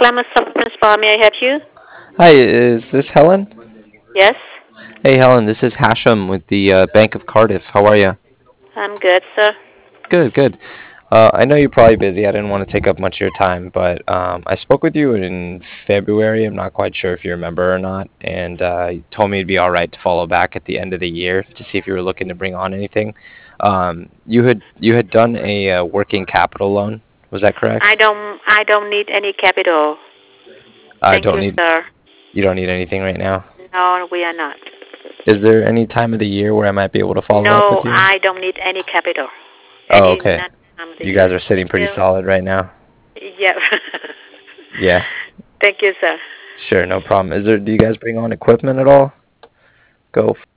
Clemens Sub Principal. May I help you? Hi, is this Helen? Yes, Hey, Helen, this is Hashem with the Bank of Cardiff. How are you? I'm good, sir. Good, good. I know you're probably busy. I didn't want to take up much of your time, but I spoke with you in February. I'm not quite sure if you remember or not, and you told me it'd be all right to follow back at the end of the year to see if you were looking to bring on anything. You had done a working capital loan. Was that correct? I don't need any capital. I Thank don't you, need. sir. You don't need anything right now. No, we are not. Is there any time of the year where I might be able to follow up No, with you? I don't need any capital. Oh, Any okay. none time of the You guys year. are sitting Thank pretty you. solid right now. Yeah. Yeah, Thank you, sir. sure, no problem. Do you guys bring on equipment at all? Go.